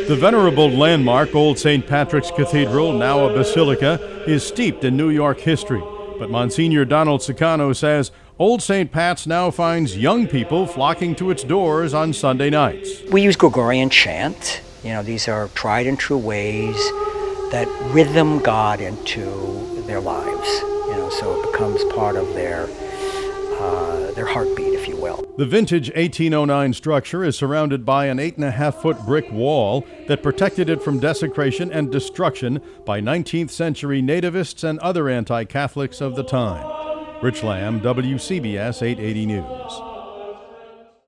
The venerable landmark, Old St. Patrick's Cathedral, now a basilica, is steeped in New York history. But Monsignor Donald Sicano says Old St. Pat's now finds young people flocking to its doors on Sunday nights. We use Gregorian chant. These are tried and true ways that rhythm God into their lives. So it becomes part of their heartbeat, if you will. The vintage 1809 structure is surrounded by an 8.5-foot brick wall that protected it from desecration and destruction by 19th century nativists and other anti-Catholics of the time. Rich Lamb, WCBS 880 News.